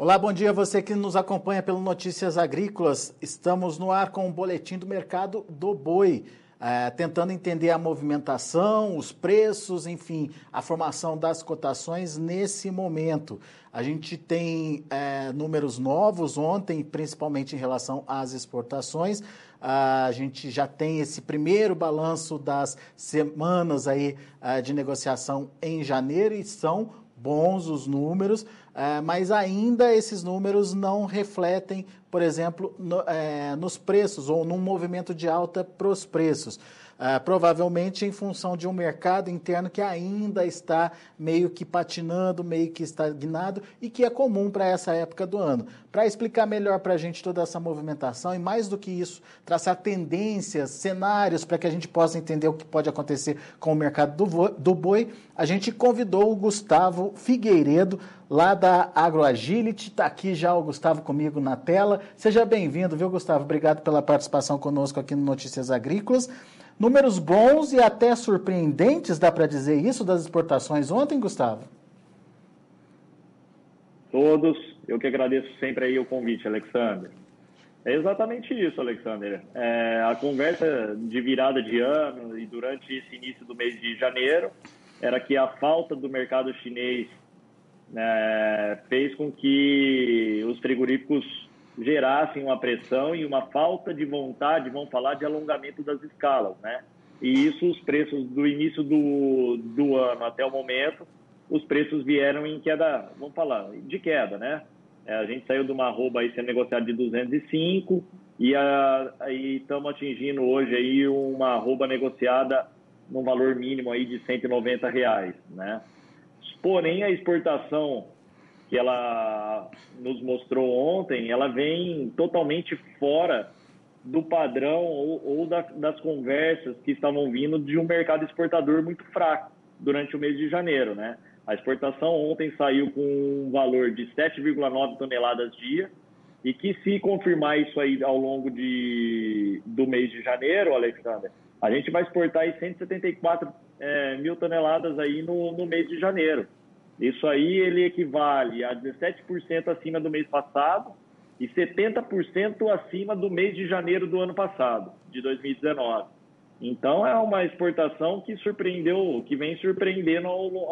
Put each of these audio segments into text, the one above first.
Olá, bom dia a você que nos acompanha pelo Notícias Agrícolas. Estamos no ar com o boletim do mercado do boi, tentando entender a movimentação, os preços, enfim, a formação das cotações nesse momento. A gente tem números novos ontem, principalmente em relação às exportações. A gente já tem esse primeiro balanço das semanas aí de negociação em janeiro e são bons os números, mas ainda esses números não refletem, por exemplo, nos preços ou num movimento de alta para os preços. Provavelmente em função de um mercado interno que ainda está meio que patinando, meio que estagnado e que é comum para essa época do ano. Para explicar melhor para a gente toda essa movimentação e mais do que isso, traçar tendências, cenários para que a gente possa entender o que pode acontecer com o mercado do boi, a gente convidou o Gustavo Figueiredo, lá da AgroAgility. Está aqui já o Gustavo comigo na tela. Seja bem-vindo, viu, Gustavo? Obrigado pela participação conosco aqui no Notícias Agrícolas. Números bons e até surpreendentes, dá para dizer isso, das exportações ontem, Gustavo? Todos, eu que agradeço sempre aí o convite, Alexander. É exatamente isso, Alexander. A conversa de virada de ano e durante esse início do mês de janeiro era que a falta do mercado chinês fez com que os frigoríficos gerassem uma pressão e uma falta de vontade, vamos falar, de alongamento das escalas, né? E isso, os preços do início do ano até o momento, os preços vieram em queda, vamos falar, de queda, né? A gente saiu de uma arroba aí sendo negociada de 205 e estamos atingindo hoje aí uma arroba negociada num valor mínimo aí de R$190, né? Porém, a exportação que ela nos mostrou ontem, ela vem totalmente fora do padrão ou das conversas que estavam vindo de um mercado exportador muito fraco durante o mês de janeiro, né? A exportação ontem saiu com um valor de 7,9 toneladas dia e que, se confirmar isso aí ao longo do mês de janeiro, Alexander, a gente vai exportar aí 174 mil toneladas aí no mês de janeiro. Isso aí ele equivale a 17% acima do mês passado e 70% acima do mês de janeiro do ano passado, de 2019. Então é uma exportação que surpreendeu, que vem surpreendendo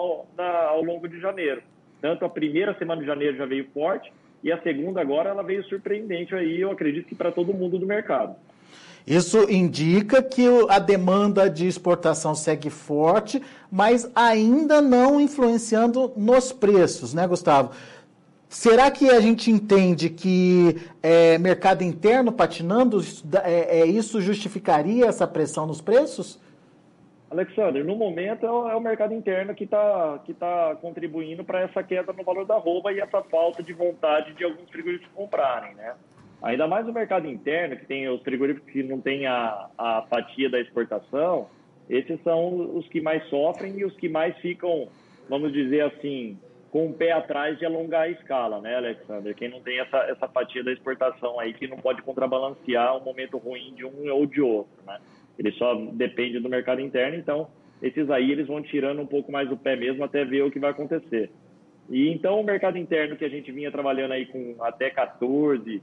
ao longo de janeiro. Tanto a primeira semana de janeiro já veio forte e a segunda agora ela veio surpreendente aí, eu acredito que para todo mundo do mercado. Isso indica que a demanda de exportação segue forte, mas ainda não influenciando nos preços, né, Gustavo? Será que a gente entende que mercado interno patinando, isso justificaria essa pressão nos preços? Alexander, no momento é o mercado interno que tá contribuindo para essa queda no valor da arroba e essa falta de vontade de alguns frigoríficos comprarem, né? Ainda mais o mercado interno, que tem os frigoríficos que não têm a fatia da exportação, esses são os que mais sofrem e os que mais ficam, vamos dizer assim, com o pé atrás de alongar a escala, né, Alexander? Quem não tem essa fatia da exportação aí, que não pode contrabalancear um momento ruim de um ou de outro, né? Ele só depende do mercado interno, então esses aí eles vão tirando um pouco mais o pé mesmo até ver o que vai acontecer. E então o mercado interno que a gente vinha trabalhando aí com até 14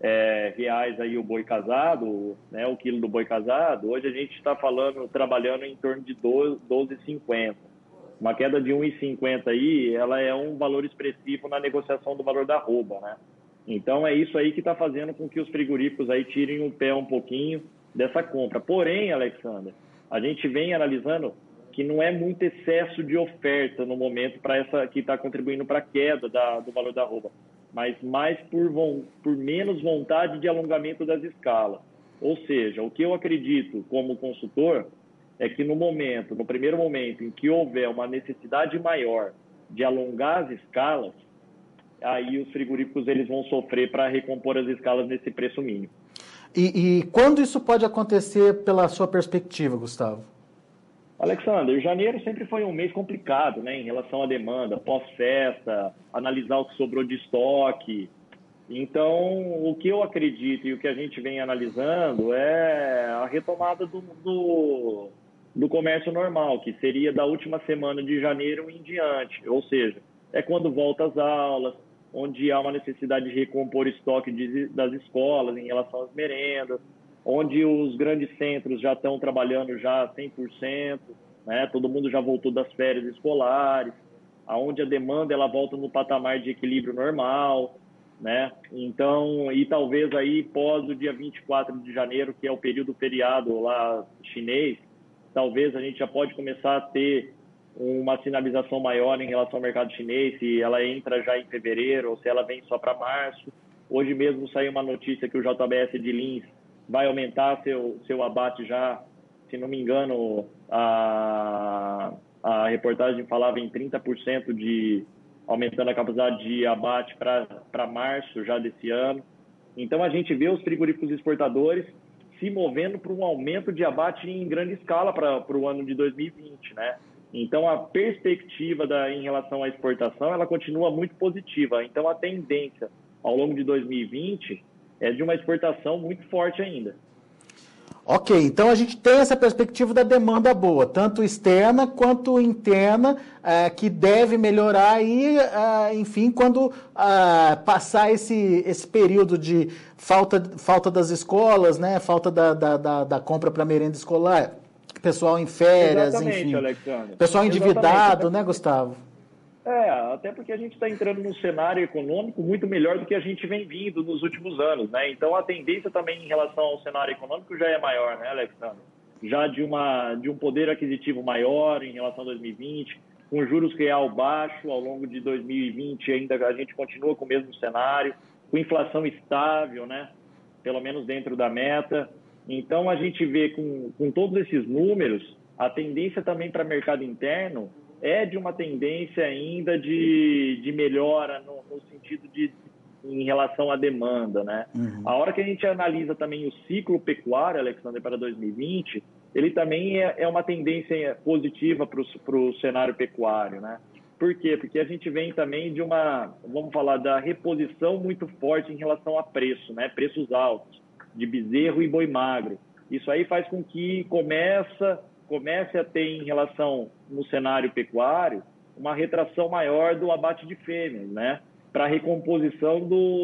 reais aí o boi casado, né, o quilo do boi casado, hoje a gente está trabalhando em torno de 12,50. Uma queda de 1,50 aí, ela é um valor expressivo na negociação do valor da arroba, né? Então é isso aí que está fazendo com que os frigoríficos aí tirem o pé um pouquinho dessa compra. Porém, Alexander, a gente vem analisando que não é muito excesso de oferta no momento para essa que está contribuindo para a queda do valor da arroba, mas mais por menos vontade de alongamento das escalas. Ou seja, o que eu acredito como consultor é que no primeiro momento em que houver uma necessidade maior de alongar as escalas, aí os frigoríficos eles vão sofrer para recompor as escalas nesse preço mínimo. E quando isso pode acontecer pela sua perspectiva, Gustavo? Alexander, janeiro sempre foi um mês complicado, né, em relação à demanda, pós-festa, analisar o que sobrou de estoque. Então, o que eu acredito e o que a gente vem analisando é a retomada do comércio normal, que seria da última semana de janeiro em diante. Ou seja, é quando volta às aulas, onde há uma necessidade de recompor estoque das escolas em relação às merendas, onde os grandes centros já estão trabalhando já 100%, né? Todo mundo já voltou das férias escolares, aonde a demanda ela volta no patamar de equilíbrio normal, né? Então, e talvez aí pós o dia 24 de janeiro, que é o período feriado lá chinês, talvez a gente já pode começar a ter uma sinalização maior em relação ao mercado chinês, se ela entra já em fevereiro ou se ela vem só para março. Hoje mesmo saiu uma notícia que o JBS de Linz vai aumentar seu abate já, se não me engano, a reportagem falava em 30% aumentando a capacidade de abate para março já desse ano. Então, a gente vê os frigoríficos exportadores se movendo para um aumento de abate em grande escala para o ano de 2020, né? Então, a perspectiva em relação à exportação, ela continua muito positiva. Então, a tendência ao longo de 2020 é de uma exportação muito forte ainda. Ok, então a gente tem essa perspectiva da demanda boa, tanto externa quanto interna, que deve melhorar aí, enfim, quando passar esse período de falta das escolas, né, falta da compra para merenda escolar, pessoal em férias, Exatamente, enfim. Alexandre. Pessoal endividado, né, Gustavo? Até porque a gente está entrando num cenário econômico muito melhor do que a gente vem vindo nos últimos anos, né? Então, a tendência também em relação ao cenário econômico já é maior, né, Alexandre? Já de um poder aquisitivo maior em relação a 2020, com juros real baixo ao longo de 2020, ainda a gente continua com o mesmo cenário, com inflação estável, né? Pelo menos dentro da meta. Então, a gente vê com todos esses números, a tendência também para o mercado interno é de uma tendência ainda de melhora no sentido em relação à demanda, né? Uhum. A hora que a gente analisa também o ciclo pecuário, Alexandre, para 2020, ele também é uma tendência positiva para o cenário pecuário, né? Por quê? Porque a gente vem também vamos falar, da reposição muito forte em relação a preço, né? Preços altos, de bezerro e boi magro. Isso aí faz com que comece a ter, em relação no cenário pecuário, uma retração maior do abate de fêmeas, né? Para a recomposição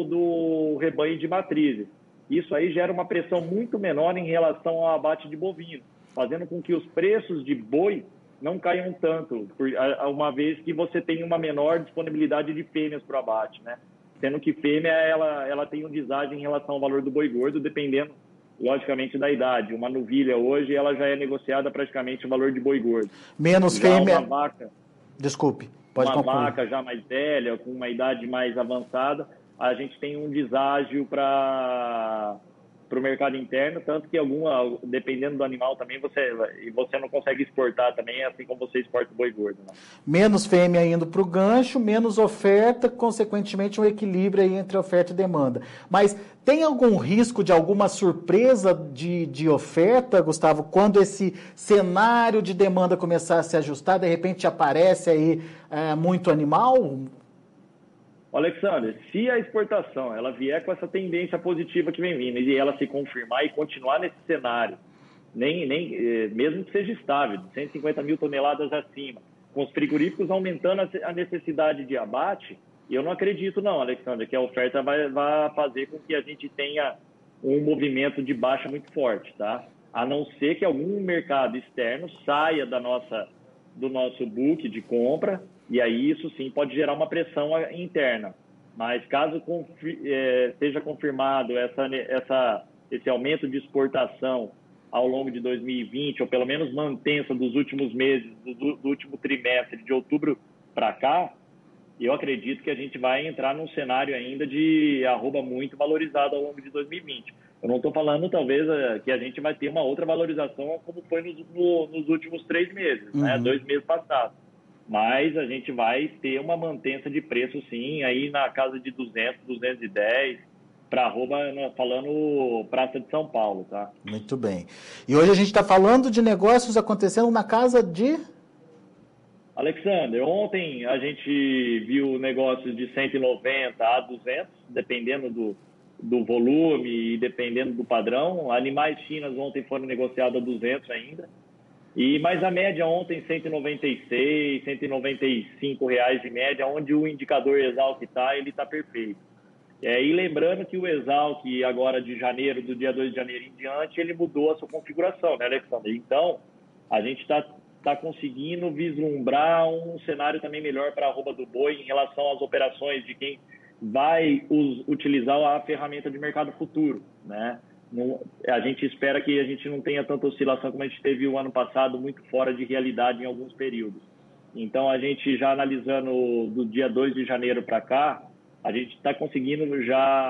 do rebanho de matrizes. Isso aí gera uma pressão muito menor em relação ao abate de bovino, fazendo com que os preços de boi não caiam tanto, uma vez que você tem uma menor disponibilidade de fêmeas para o abate, né? Sendo que fêmea ela tem um deságio em relação ao valor do boi gordo, dependendo logicamente da idade. Uma novilha hoje, ela já é negociada praticamente o valor de boi gordo. Menos já fêmea. Uma vaca, desculpe, pode concluir. Uma vaca já mais velha, com uma idade mais avançada, a gente tem um deságio para o mercado interno, tanto que dependendo do animal também, você não consegue exportar também, assim como você exporta o boi gordo. Né? Menos fêmea indo para o gancho, menos oferta, consequentemente um equilíbrio aí entre oferta e demanda. Mas tem algum risco de alguma surpresa de oferta, Gustavo, quando esse cenário de demanda começar a se ajustar, de repente aparece aí muito animal? Alexandre, se a exportação ela vier com essa tendência positiva que vem vindo e ela se confirmar e continuar nesse cenário, mesmo que seja estável, de 150 mil toneladas acima, com os frigoríficos aumentando a necessidade de abate, eu não acredito não, Alexandre, que a oferta vai fazer com que a gente tenha um movimento de baixa muito forte, tá? A não ser que algum mercado externo saia do nosso book de compra, e aí isso sim pode gerar uma pressão interna. Mas caso seja confirmado esse aumento de exportação ao longo de 2020, ou pelo menos mantenha-se dos últimos meses, do último trimestre, de outubro para cá, eu acredito que a gente vai entrar num cenário ainda de arroba muito valorizado ao longo de 2020. Eu não estou falando, talvez, que a gente vai ter uma outra valorização como foi nos últimos 3 meses, né? 2 meses passados. Mas a gente vai ter uma mantença de preço, sim, aí na casa de 200, 210, para arroba, falando Praça de São Paulo, tá? Muito bem. E hoje a gente está falando de negócios acontecendo na casa de... Alexander, ontem a gente viu negócios de 190 a 200, dependendo do volume e dependendo do padrão. Animais chinas ontem foram negociados a 200 ainda. Mas a média ontem, 196, R$ 195 em média, onde o indicador Exalc está, ele está perfeito. E lembrando que o Exalc, agora de janeiro, do dia 2 de janeiro em diante, ele mudou a sua configuração, né, Alexandre? Então, a gente está conseguindo vislumbrar um cenário também melhor para a arroba do boi em relação às operações de quem vai utilizar a ferramenta de mercado futuro, né? A gente espera que a gente não tenha tanta oscilação como a gente teve o ano passado, muito fora de realidade em alguns períodos. Então, a gente já analisando do dia 2 de janeiro para cá, a gente está conseguindo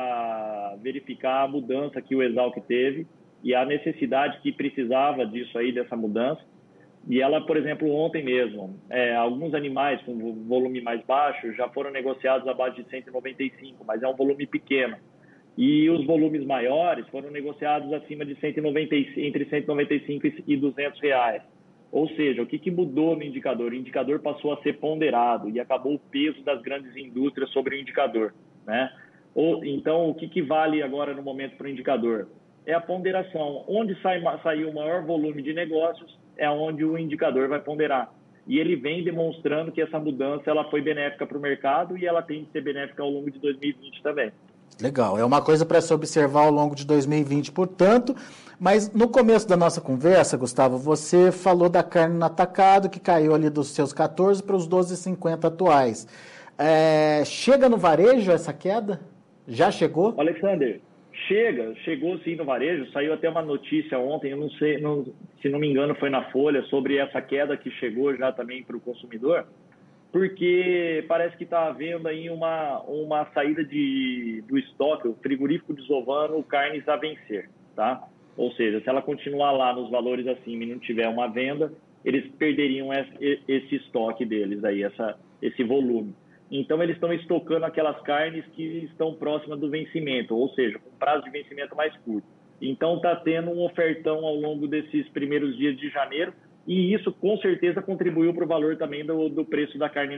já verificar a mudança que o Exalc teve e a necessidade que precisava disso aí, dessa mudança. E ela, por exemplo, ontem mesmo, alguns animais com volume mais baixo já foram negociados abaixo de 195, mas é um volume pequeno. E os volumes maiores foram negociados acima de 195, entre 195 e R$ 200. Ou seja, o que mudou no indicador? O indicador passou a ser ponderado e acabou o peso das grandes indústrias sobre o indicador, né? Então, o que vale agora no momento para o indicador? É a ponderação. Onde saiu o maior volume de negócios é onde o indicador vai ponderar. E ele vem demonstrando que essa mudança ela foi benéfica para o mercado e ela tem que ser benéfica ao longo de 2020 também. Legal, é uma coisa para se observar ao longo de 2020, portanto, mas no começo da nossa conversa, Gustavo, você falou da carne no atacado, que caiu ali dos seus 14 para os 12,50 atuais. Chega no varejo essa queda? Já chegou? Alexander, chegou sim no varejo, saiu até uma notícia ontem, eu não sei, se não me engano foi na Folha, sobre essa queda que chegou já também para o consumidor, porque parece que está havendo aí uma saída do estoque, o frigorífico desovando carnes a vencer, tá? Ou seja, se ela continuar lá nos valores acima e não tiver uma venda, eles perderiam esse estoque deles aí, esse volume. Então, eles estão estocando aquelas carnes que estão próximas do vencimento, ou seja, com prazo de vencimento mais curto. Então, está tendo um ofertão ao longo desses primeiros dias de janeiro, e isso, com certeza, contribuiu para o valor também do preço da carne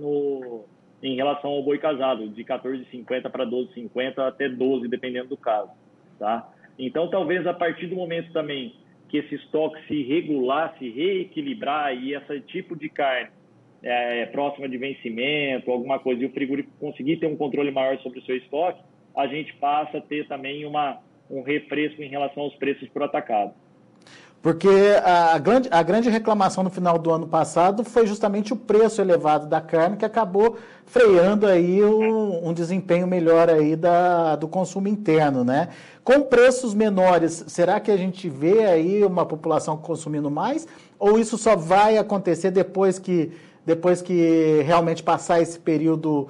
em relação ao boi casado, de 14,50 para 12,50 até 12, dependendo do caso, tá? Então, talvez, a partir do momento também que esse estoque se regular, se reequilibrar, e esse tipo de carne próxima de vencimento, alguma coisa, e o frigorífico conseguir ter um controle maior sobre o seu estoque, a gente passa a ter também um refresco em relação aos preços por atacado. Porque a grande reclamação no final do ano passado foi justamente o preço elevado da carne, que acabou freando aí um desempenho melhor aí do consumo interno, né? Com preços menores, será que a gente vê aí uma população consumindo mais? Ou isso só vai acontecer depois que realmente passar esse período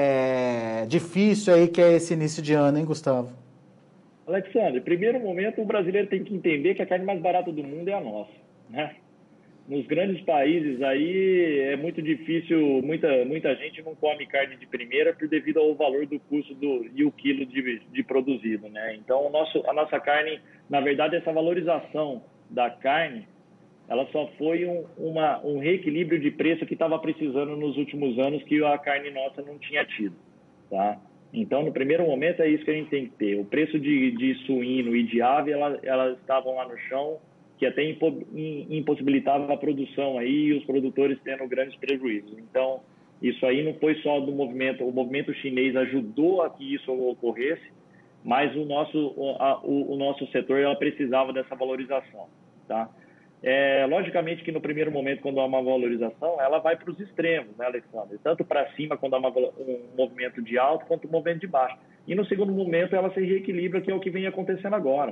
difícil aí, que é esse início de ano, hein, Gustavo? Alexandre, primeiro momento, o brasileiro tem que entender que a carne mais barata do mundo é a nossa, né? Nos grandes países aí é muito difícil, muita gente não come carne de primeira devido ao valor do custo e o quilo de produzido, né? Então, a nossa carne, na verdade, essa valorização da carne, ela só foi um reequilíbrio de preço que estava precisando nos últimos anos, que a carne nossa não tinha tido, tá? Então, no primeiro momento, é isso que a gente tem que ter. O preço de suíno e de ave, elas estavam lá no chão, que até impossibilitava a produção aí, e os produtores tendo grandes prejuízos. Então, isso aí não foi só do movimento. O movimento chinês ajudou a que isso ocorresse, mas o nosso setor ela precisava dessa valorização, tá? Logicamente que no primeiro momento, quando há uma valorização, ela vai para os extremos, né, Alexandre? Tanto para cima, quando há um movimento de alto, quanto um movimento de baixo. E no segundo momento, ela se reequilibra, que é o que vem acontecendo agora.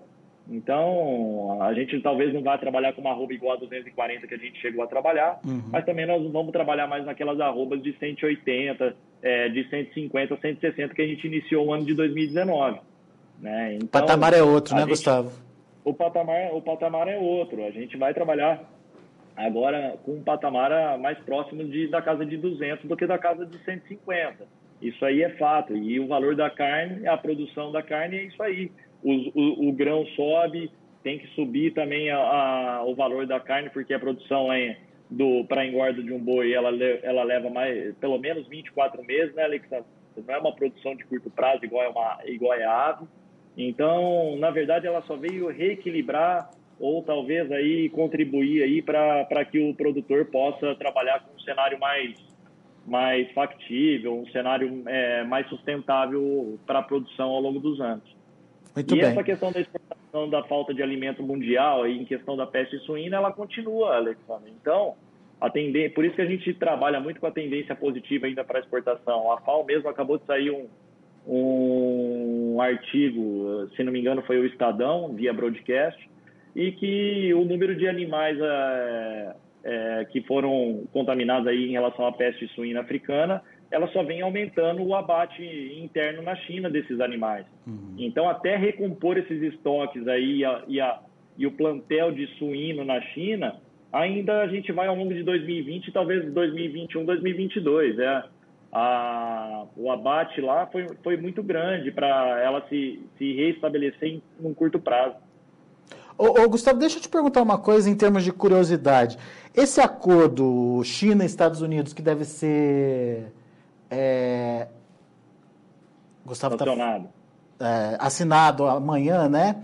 Então, a gente talvez não vá trabalhar com uma arroba igual a 240 que a gente chegou a trabalhar, mas também nós vamos trabalhar mais naquelas arrobas de 180, de 150, 160 que a gente iniciou o ano de 2019. Né? Então, o patamar é outro, né, Gustavo? O patamar é outro. A gente vai trabalhar agora com um patamar mais próximo da casa de 200 do que da casa de 150. Isso aí é fato. E o valor da carne, a produção da carne é isso aí. O grão sobe, tem que subir também o valor da carne, porque a produção para engorda de um boi, ela leva pelo menos 24 meses, né, Alexandre? Não é uma produção de curto prazo igual é a ave. Então, na verdade, ela só veio reequilibrar ou talvez aí contribuir aí para que o produtor possa trabalhar com um cenário mais factível, um cenário mais sustentável para a produção ao longo dos anos. Muito bem. Essa questão da exportação da falta de alimento mundial, aí, em questão da peste suína, ela continua, Alexandre. Então, por isso que a gente trabalha muito com a tendência positiva ainda para a exportação. A FAO mesmo acabou de sair um artigo, se não me engano foi o Estadão, via broadcast, e que o número de animais que foram contaminados aí em relação à peste suína africana, ela só vem aumentando o abate interno na China desses animais. Então, até recompor esses estoques aí e o plantel de suíno na China, ainda a gente vai ao longo de 2020, talvez 2021, 2022. O abate lá foi muito grande para ela se reestabelecer em um curto prazo. Ô, Gustavo, deixa eu te perguntar uma coisa em termos de curiosidade. Esse acordo China e Estados Unidos, que deve ser... Gustavo assinado amanhã, né?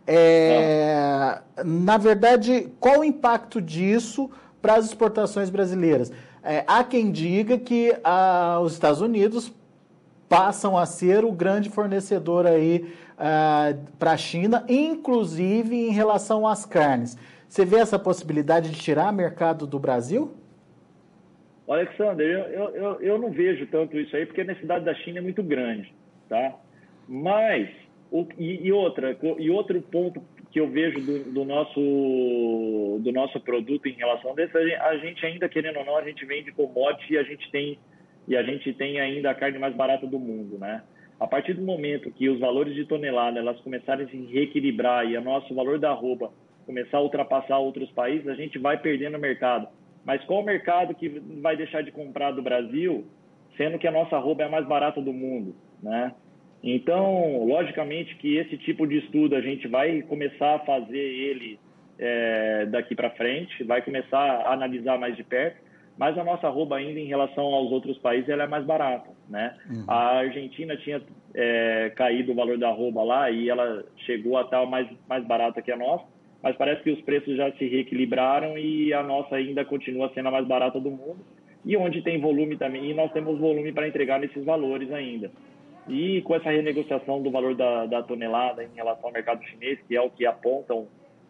Na verdade, qual o impacto disso para as exportações brasileiras? Há quem diga que os Estados Unidos passam a ser o grande fornecedor aí para a China, inclusive em relação às carnes. Você vê essa possibilidade de tirar mercado do Brasil? Alexandre, eu não vejo tanto isso aí, porque a necessidade da China é muito grande, tá? Mas, outro ponto que eu vejo do nosso produto em relação a isso, a gente ainda, querendo ou não, a gente vende commodity e a gente tem ainda a carne mais barata do mundo, né? A partir do momento que os valores de tonelada elas começarem a se reequilibrar e o nosso valor da arroba começar a ultrapassar outros países, a gente vai perdendo mercado. Mas qual o mercado que vai deixar de comprar do Brasil, sendo que a nossa arroba é a mais barata do mundo, né? Então, logicamente que esse tipo de estudo a gente vai começar a fazer ele daqui para frente, vai começar a analisar mais de perto, mas a nossa arroba ainda em relação aos outros países ela é mais barata, né? A Argentina tinha caído o valor da arroba lá e ela chegou a estar mais barata que a nossa, mas parece que os preços já se reequilibraram e a nossa ainda continua sendo a mais barata do mundo, e onde tem volume também, e nós temos volume para entregar nesses valores ainda. E com essa renegociação do valor da tonelada em relação ao mercado chinês, que é o que apontam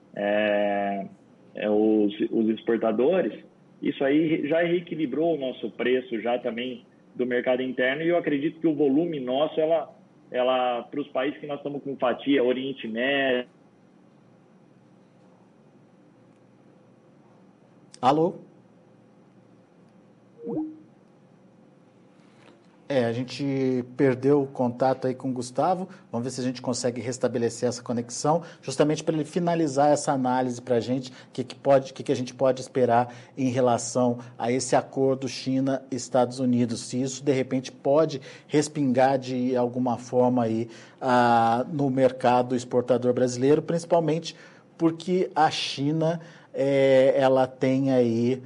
os exportadores, isso aí já reequilibrou o nosso preço já também do mercado interno, e eu acredito que o volume nosso, ela para os países que nós estamos com fatia, Oriente Médio... Alô? A gente perdeu o contato aí com o Gustavo. Vamos ver se a gente consegue restabelecer essa conexão, justamente para ele finalizar essa análise para a gente, o que a gente pode esperar em relação a esse acordo China-Estados Unidos. Se isso, de repente, pode respingar de alguma forma aí no mercado exportador brasileiro, principalmente porque a China ela tem aí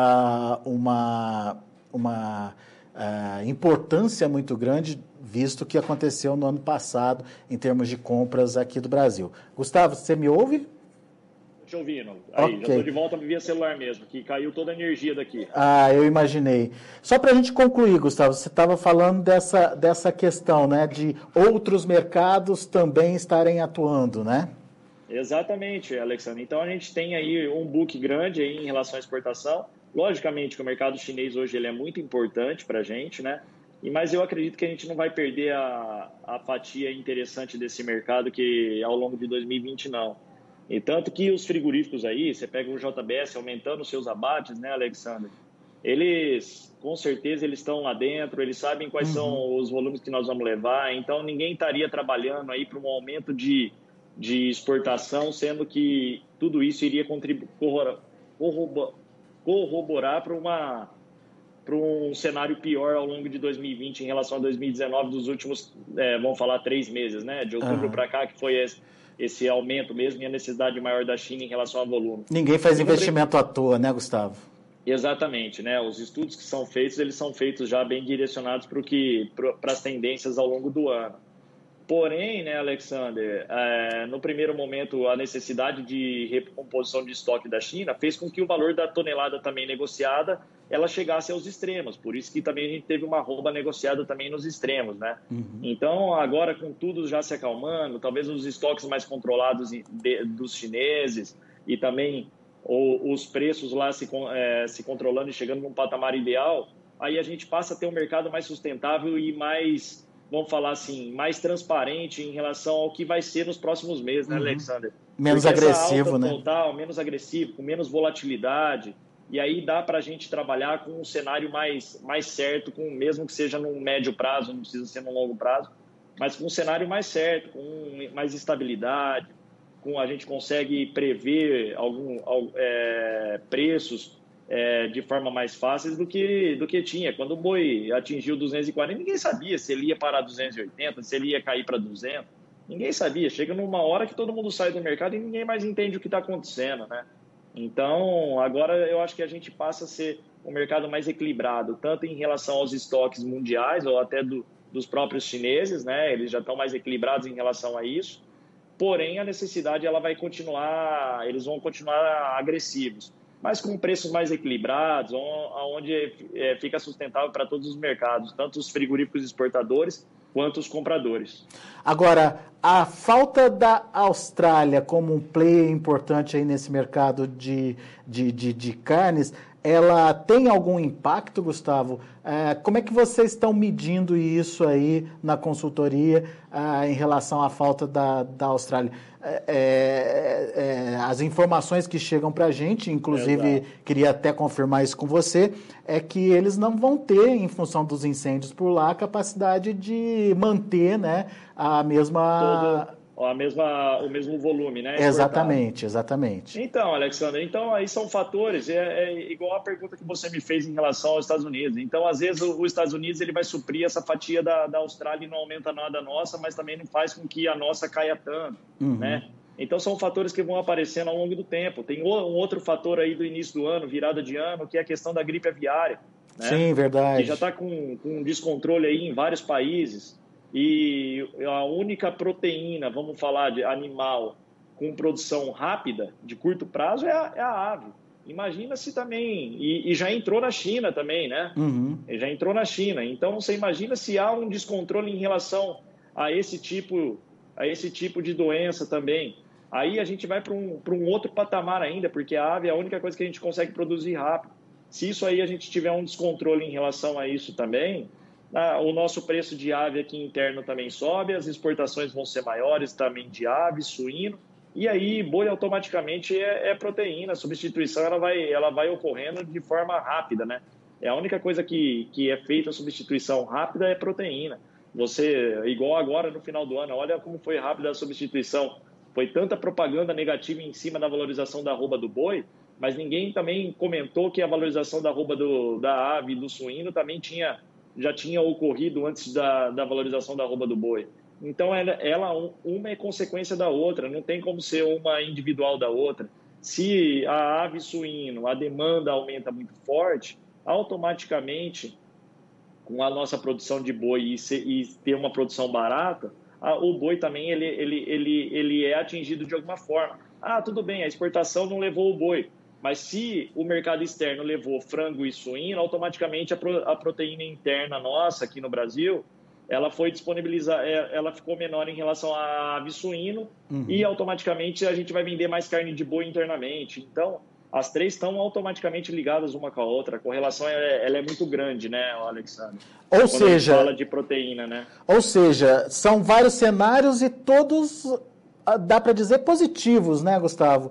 uma importância muito grande, visto que aconteceu no ano passado em termos de compras aqui do Brasil. Gustavo, você me ouve? Estou te ouvindo. Aí, okay. Já estou de volta via celular mesmo, que caiu toda a energia daqui. Eu imaginei. Só para a gente concluir, Gustavo, você estava falando dessa questão, né, de outros mercados também estarem atuando, né? Exatamente, Alexandre. Então, a gente tem aí um book grande aí em relação à exportação. Logicamente que o mercado chinês hoje ele é muito importante para a gente, né? Mas eu acredito que a gente não vai perder a fatia interessante desse mercado que ao longo de 2020 não. E tanto que os frigoríficos aí, você pega o JBS aumentando os seus abates, né, Alexandre? Eles, com certeza, eles estão lá dentro, eles sabem quais são os volumes que nós vamos levar, então ninguém estaria trabalhando aí para um aumento de exportação, sendo que tudo isso iria corroborar para um cenário pior ao longo de 2020 em relação a 2019, dos últimos, vamos falar, 3 meses, né? De outubro para cá, que foi esse aumento mesmo e a necessidade maior da China em relação ao volume. Ninguém faz investimento à toa, né, Gustavo? Exatamente, né? Os estudos que são feitos, eles são feitos já bem direcionados para as tendências ao longo do ano. Porém, né, Alexander, no primeiro momento, a necessidade de recomposição de estoque da China fez com que o valor da tonelada também negociada, ela chegasse aos extremos. Por isso que também a gente teve uma arroba negociada também nos extremos, né? Uhum. Então, agora com tudo já se acalmando, talvez os estoques mais controlados dos chineses e também os preços lá se controlando e chegando num patamar ideal, aí a gente passa a ter um mercado mais sustentável e mais, vamos falar assim, mais transparente em relação ao que vai ser nos próximos meses, né, Alexander? Menos Porque agressivo, essa alta né? total, menos agressivo, com menos volatilidade, e aí dá para a gente trabalhar com um cenário mais certo, mesmo que seja num médio prazo, não precisa ser num longo prazo, mas com um cenário mais certo, com mais estabilidade, a gente consegue prever preços de forma mais fácil do que tinha. Quando o boi atingiu 240, ninguém sabia se ele ia parar 280, se ele ia cair para 200. Ninguém sabia. Chega numa hora que todo mundo sai do mercado e ninguém mais entende o que está acontecendo, né? Então, agora eu acho que a gente passa a ser um mercado mais equilibrado, tanto em relação aos estoques mundiais ou até dos próprios chineses, né? Eles já estão mais equilibrados em relação a isso. Porém, a necessidade eles vão continuar agressivos, mas com preços mais equilibrados, onde fica sustentável para todos os mercados, tanto os frigoríficos exportadores quanto os compradores. Agora, a falta da Austrália como um player importante aí nesse mercado de carnes, ela tem algum impacto, Gustavo? Como é que vocês estão medindo isso aí na consultoria em relação à falta da Austrália? As informações que chegam para a gente, inclusive Exato. queria até confirmar isso com você, é que eles não vão ter, em função dos incêndios por lá, a capacidade de manter, né, o mesmo volume, né? Exatamente, exatamente. Então, Alexandre, aí são fatores, igual a pergunta que você me fez em relação aos Estados Unidos. Então, às vezes, os Estados Unidos ele vai suprir essa fatia da Austrália e não aumenta nada a nossa, mas também não faz com que a nossa caia tanto, né? Então, são fatores que vão aparecendo ao longo do tempo. Tem um outro fator aí do início do ano, virada de ano, que é a questão da gripe aviária, né? Sim, verdade. Que já está com descontrole aí em vários países. E a única proteína, vamos falar de animal, com produção rápida, de curto prazo, é a ave. Imagina se também... E já entrou na China também, né? Já entrou na China. Então, você imagina se há um descontrole em relação a esse tipo de doença também. Aí a gente vai para um outro patamar ainda, porque a ave é a única coisa que a gente consegue produzir rápido. Se isso aí a gente tiver um descontrole em relação a isso também, o nosso preço de ave aqui interno também sobe, as exportações vão ser maiores também de ave, suíno, e aí boi automaticamente é proteína, a substituição ela vai ocorrendo de forma rápida, né? É a única coisa que é feita a substituição rápida é proteína. Você, igual agora no final do ano, olha como foi rápida a substituição. Foi tanta propaganda negativa em cima da valorização da arroba do boi, mas ninguém também comentou que a valorização da arroba da ave e do suíno também já tinha ocorrido antes da valorização da arroba do boi. Então, uma é consequência da outra, não tem como ser uma individual da outra. Se a ave e suíno, a demanda aumenta muito forte, automaticamente, com a nossa produção de boi e ter uma produção barata, o boi também ele é atingido de alguma forma. Tudo bem, a exportação não levou o boi, mas se o mercado externo levou frango e suíno, automaticamente a proteína interna nossa aqui no Brasil, ela foi disponibilizada, ela ficou menor em relação à ave e suíno, e automaticamente a gente vai vender mais carne de boi internamente. Então, as três estão automaticamente ligadas uma com a outra. A correlação ela é muito grande, né, Alexandre? Ou Quando seja, a gente fala de proteína, né? Ou seja, são vários cenários e todos, dá para dizer, positivos, né, Gustavo?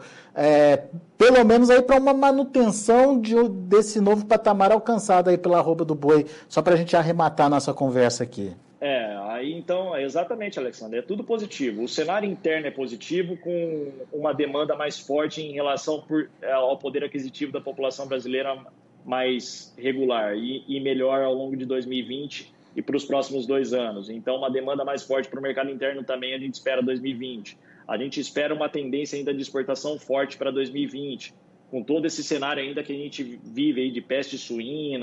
Pelo menos aí para uma manutenção desse novo patamar alcançado aí pela arroba do boi, só para a gente arrematar a nossa conversa aqui. Aí então, exatamente, Alexandre, é tudo positivo. O cenário interno é positivo, com uma demanda mais forte em relação ao poder aquisitivo da população brasileira mais regular e melhor ao longo de 2020 e para os próximos 2 anos. Então, uma demanda mais forte para o mercado interno também a gente espera 2020. A gente espera uma tendência ainda de exportação forte para 2020, com todo esse cenário ainda que a gente vive aí de peste suína,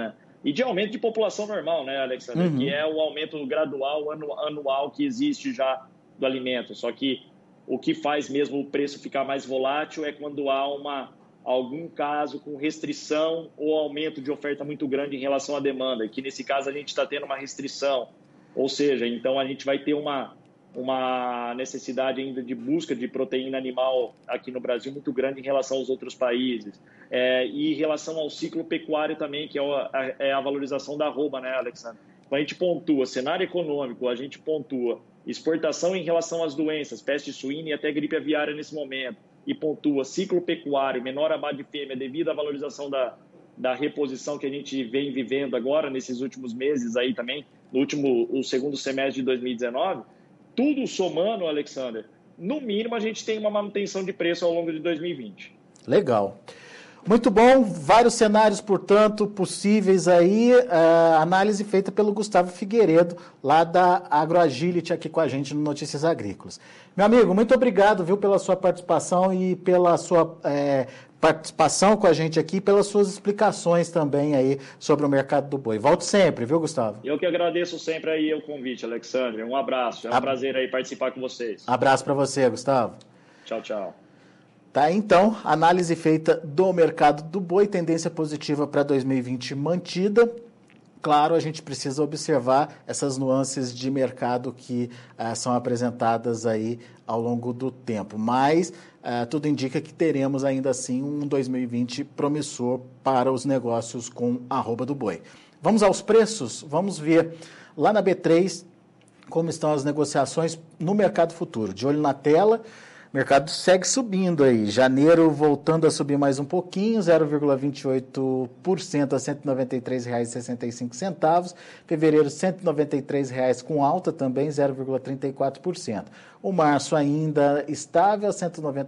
e de aumento de população normal, né, Alexandre? Que é o aumento gradual, anual que existe já do alimento. Só que o que faz mesmo o preço ficar mais volátil é quando há algum caso com restrição ou aumento de oferta muito grande em relação à demanda, que nesse caso a gente está tendo uma restrição, ou seja, então a gente vai ter uma necessidade ainda de busca de proteína animal aqui no Brasil muito grande em relação aos outros países. E em relação ao ciclo pecuário também, que é a valorização da arroba, né, Alexandre? Então a gente pontua cenário econômico, a gente pontua exportação em relação às doenças, peste suína e até gripe aviária nesse momento, e pontua ciclo pecuário, menor abate de fêmea devido à valorização da reposição que a gente vem vivendo agora, nesses últimos meses aí também, o segundo semestre de 2019, tudo somando, Alexander, no mínimo a gente tem uma manutenção de preço ao longo de 2020. Legal. Muito bom, vários cenários, portanto, possíveis aí, análise feita pelo Gustavo Figueiredo, lá da AgroAgility, aqui com a gente no Notícias Agrícolas. Meu amigo, muito obrigado, viu, pela sua participação e pela sua participação com a gente aqui, pelas suas explicações também aí sobre o mercado do boi. Volte sempre, viu, Gustavo? Eu que agradeço sempre aí o convite, Alexandre. Um abraço, é um prazer aí participar com vocês. Abraço para você, Gustavo. Tchau, tchau. Tá, então, análise feita do mercado do boi, tendência positiva para 2020 mantida. Claro, a gente precisa observar essas nuances de mercado que são apresentadas aí ao longo do tempo, mas tudo indica que teremos ainda assim um 2020 promissor para os negócios com arroba do boi. Vamos aos preços? Vamos ver lá na B3 como estão as negociações no mercado futuro. De olho na tela, o mercado segue subindo aí. Janeiro voltando a subir mais um pouquinho, 0,28% a R$ 193,65. Fevereiro, R$ 193,00 com alta também, 0,34%. O março ainda estável, R$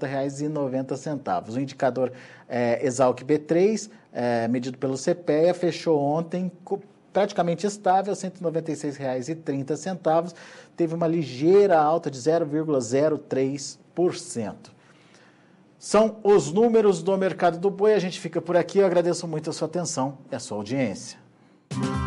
190,90. O indicador Esalq B3, medido pelo CPEA, fechou ontem praticamente estável, R$ 196,30. Teve uma ligeira alta de 0,03%. São os números do mercado do boi. A gente fica por aqui. Eu agradeço muito a sua atenção e a sua audiência.